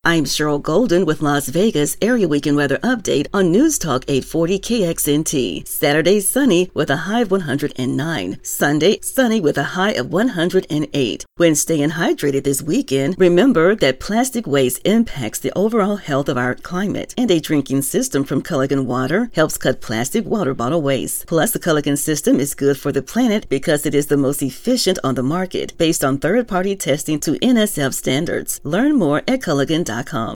I'm Cheryl Golden with Las Vegas Area Weekend Weather Update on News Talk 840 KXNT. Saturday, sunny with a high of 109. Sunday, sunny with a high of 108. When staying hydrated this weekend, remember that plastic waste impacts the overall health of our climate, and a drinking system from Culligan Water helps cut plastic water bottle waste. Plus, the Culligan system is good for the planet because it is the most efficient on the market, based on third-party testing to NSF standards. Learn more at Culligan.com.